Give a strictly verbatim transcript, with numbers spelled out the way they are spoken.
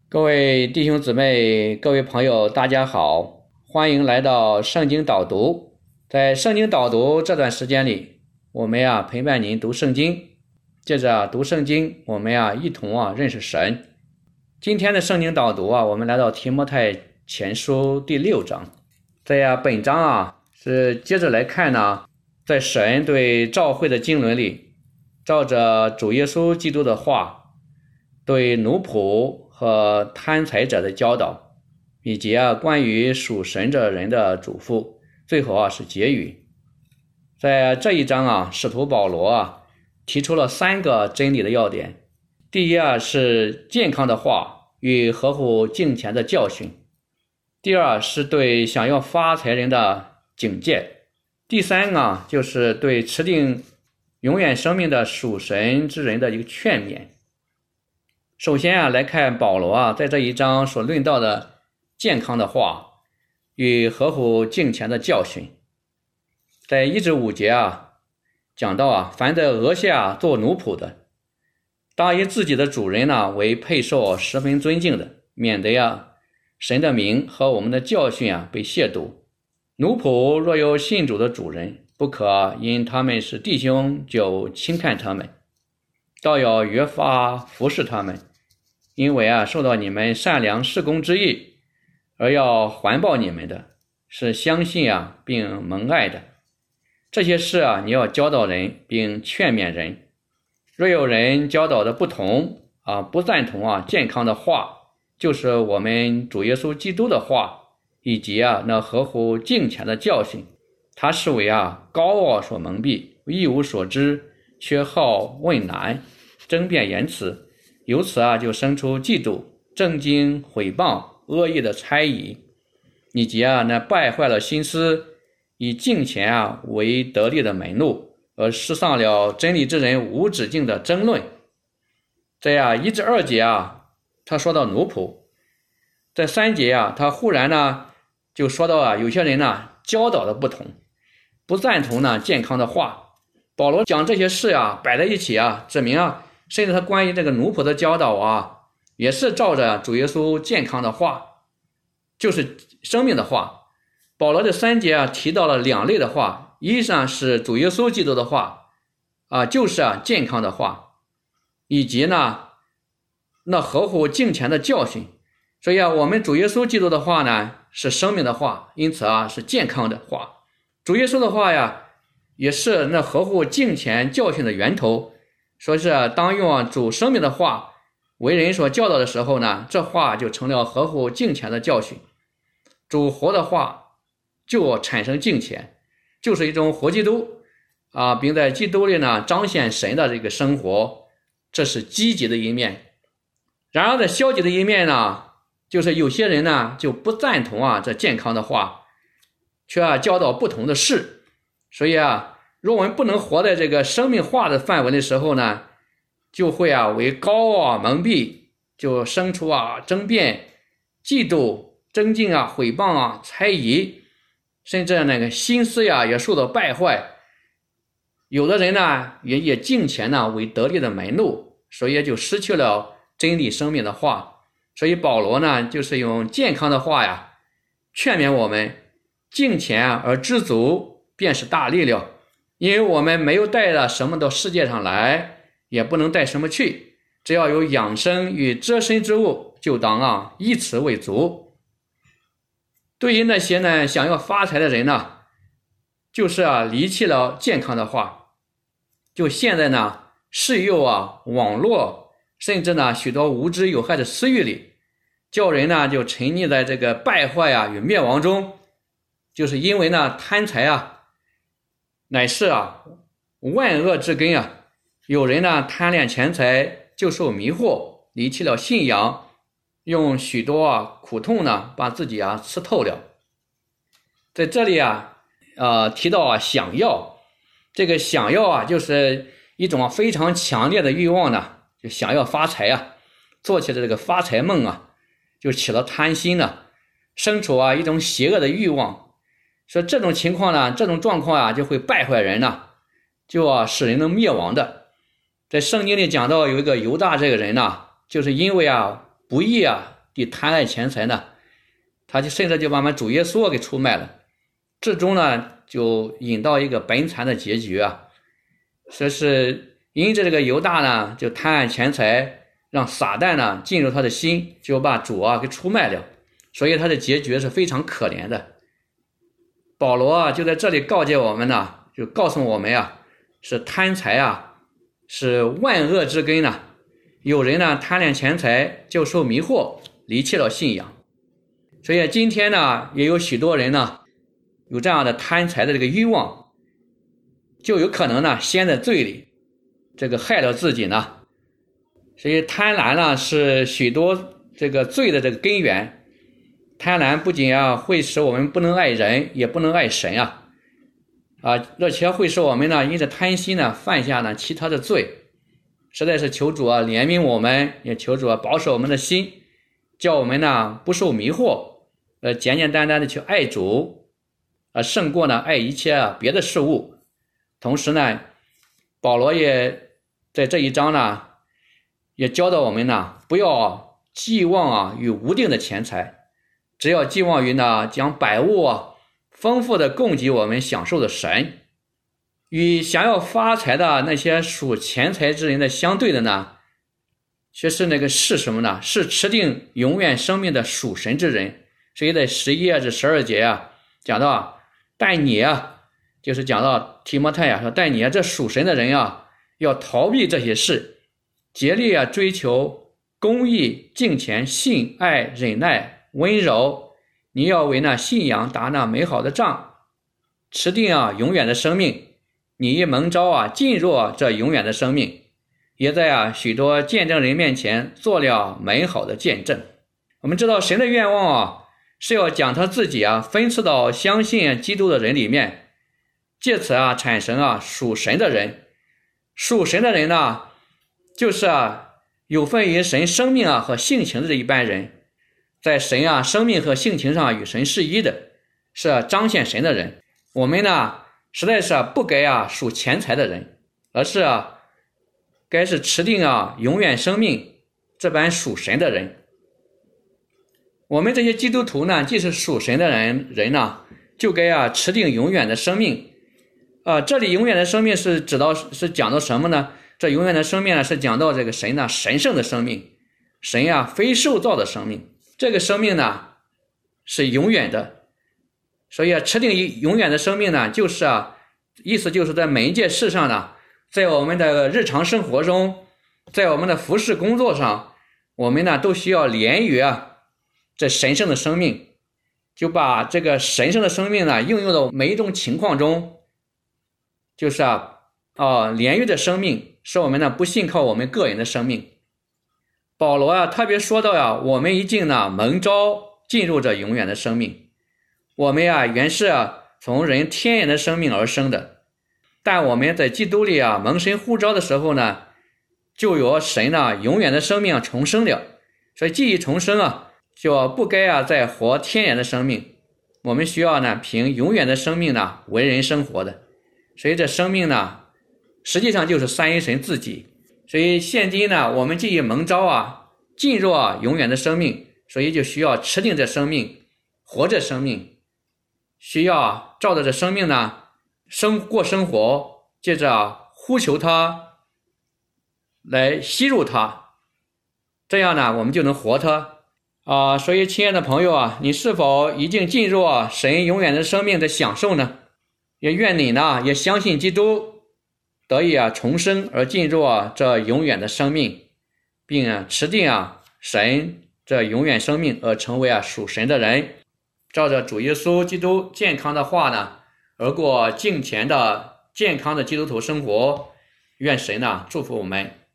各位弟兄姊妹、各位朋友，大家好，欢迎来到圣经导读。在圣经导读这段时间里，我们呀陪伴您读圣经，接着读圣经，我们呀一同啊认识神。今天的圣经导读啊，我们来到提摩太前书第六章。在呀本章啊是接着来看呢，在神对教会的经纶里，照着主耶稣基督的话，对奴仆和贪财者的教导，以及啊关于属神者人的嘱咐，最后啊是结语。在这一章啊，使徒保罗啊提出了三个真理的要点。第一啊是健康的话与合乎敬虔的教训。第二是对想要发财人的警戒。第三啊就是对持定永远生命的属神之人的一个劝勉。首先啊，来看保罗啊，在这一章所论到的健康的话与合乎敬虔的教训。在一至五节啊，讲到啊，凡在额下做奴仆的，当以自己的主人呢为配受十分尊敬的，免得呀神的名和我们的教训啊被亵渎。奴仆若有信主的主人，不可因他们是弟兄就轻看他们，倒要越发服侍他们，因为啊，受到你们善良事工之意，而要还报你们的，是相信啊，并蒙爱的。这些事啊，你要教导人，并劝勉人。若有人教导的不同啊，不赞同啊健康的话，就是我们主耶稣基督的话，以及啊那合乎敬虔的教训，他视为啊高傲所蒙蔽，一无所知，缺好问难，争辩言辞，由此啊就生出嫉妒、正经、毁谤、恶意的猜疑，以及啊那败坏了心思，以敬虔啊为得利的门路，而失丧了真理之人无止境的争论。在啊一至二节啊，他说到奴仆。在三节啊，他忽然呢就说到啊，有些人呢教导的不同，不赞同呢健康的话。保罗讲这些事啊摆在一起啊，指明啊，甚至他关于这个奴仆的教导啊，也是照着主耶稣健康的话，就是生命的话。保罗这三节啊提到了两类的话，一上是主耶稣基督的话啊，就是啊健康的话，以及呢那合乎敬虔的教训。所以啊，我们主耶稣基督的话呢是生命的话，因此啊是健康的话。主耶稣的话呀，也是那合乎敬虔教训的源头。说是啊，当用啊主生命的话为人所教导的时候呢，这话就成了合乎敬虔的教训。主活的话就产生敬虔，就是一种活基督啊，并在基督里呢彰显神的这个生活，这是积极的一面。然而在消极的一面呢，就是有些人呢就不赞同啊这健康的话，却啊教导不同的事。所以啊，若我们不能活在这个生命化的范围的时候呢，就会啊为高傲蒙蔽，就生出啊争辩、嫉妒、争竞啊、毁谤啊、猜疑，甚至那个心思呀也受到败坏。有的人呢也以敬虔呢为得利的门路，所以就失去了真理生命的话。所以保罗呢就是用健康的话呀劝勉我们，敬虔而知足便是大力量。因为我们没有带了什么到世界上来，也不能带什么去，只要有养生与遮身之物，就当啊以此为足。对于那些呢想要发财的人呢，就是啊离弃了健康的话，就现在呢世诱啊网络，甚至呢许多无知有害的私欲里，叫人呢就沉溺在这个败坏啊与灭亡中。就是因为呢贪财啊乃是啊万恶之根啊，有人呢贪恋钱财，就受迷惑，离弃了信仰，用许多啊苦痛呢把自己啊吃透了。在这里啊呃提到啊想要，这个想要啊就是一种非常强烈的欲望呢，就想要发财啊，做起了这个发财梦啊，就起了贪心呢，生出啊一种邪恶的欲望。说这种情况呢，这种状况啊就会败坏人呢，就啊使人能灭亡的。在圣经里讲到有一个犹大这个人呢，就是因为啊不义啊的贪爱钱财呢，他就甚至就把我们主耶稣给出卖了，最终呢就引到一个悲惨的结局啊。说是因着这个犹大呢就贪爱钱财，让撒旦呢进入他的心，就把主啊给出卖了，所以他的结局是非常可怜的。保罗啊就在这里告诫我们呢，就告诉我们啊，是贪财啊是万恶之根呢。有人呢贪恋钱财，就受迷惑，离弃了信仰。所以今天呢也有许多人呢有这样的贪财的这个欲望，就有可能呢陷在罪里，这个害了自己呢。所以贪婪呢是许多这个罪的这个根源。贪婪不仅啊会使我们不能爱人，也不能爱神啊，啊，而且会使我们呢因着贪心呢犯下呢其他的罪。实在是求主啊怜悯我们，也求主啊保守我们的心，叫我们呢不受迷惑，呃简简单单的去爱主，啊胜过呢爱一切啊别的事物。同时呢，保罗也在这一章呢也教导我们呢不要寄望啊于无定的钱财，只要寄望于呢将百物啊丰富的供给我们享受的神。与想要发财的那些属钱财之人的相对的呢，却是那个是什么呢？是持定永远生命的属神之人。所以在十一至十二节啊讲到，但你啊就是讲到提摩太啊说，但你啊这属神的人啊要逃避这些事，竭力啊追求公义、敬虔、信、爱、忍耐、温柔。你要为那信仰打那美好的仗，持定啊永远的生命。你一蒙召啊进入啊这永远的生命，也在啊许多见证人面前做了美好的见证。我们知道神的愿望啊是要将他自己啊分赐到相信基督的人里面，借此啊产生啊属神的人。属神的人呢，就是啊有份于神生命啊和性情的这一般人，在神啊生命和性情上与神是一的，是啊彰显神的人。我们呢实在是啊不该啊属钱财的人，而是啊该是持定啊永远生命这般属神的人。我们这些基督徒呢，既是属神的人人呢，就该啊持定永远的生命。啊，这里永远的生命是指到是讲到什么呢？这永远的生命呢是讲到这个神呢神圣的生命，神呀、啊、非受造的生命。这个生命呢是永远的。所以啊，持定永远的生命呢，就是啊，意思就是在每一件事上呢，在我们的日常生活中，在我们的服事工作上，我们呢都需要连于啊这神圣的生命，就把这个神圣的生命呢应用到每一种情况中，就是啊啊连于的生命，使我们呢不信靠我们个人的生命。保罗啊特别说到呀、啊，我们一进呢蒙召进入这永远的生命。我们啊原是啊从人天然的生命而生的，但我们在基督里啊蒙神呼召的时候呢，就有神呢永远的生命重生了。所以既已重生啊，就不该啊再活天然的生命，我们需要呢凭永远的生命呢为人生活的。所以这生命呢实际上就是三一神自己。所以现今呢我们既已蒙召啊进入啊永远的生命，所以就需要持定这生命，活着生命，需要照着这生命呢生过生活，接着啊呼求他，来吸入他，这样呢我们就能活他啊、呃。所以亲爱的朋友啊，你是否已经进入啊神永远的生命的享受呢？也愿你呢也相信基督，得以啊重生而进入啊这永远的生命，并啊持定啊神这永远生命而成为啊属神的人，照着主耶稣基督健康的话呢而过敬虔的健康的基督徒生活。愿神呢祝福我们。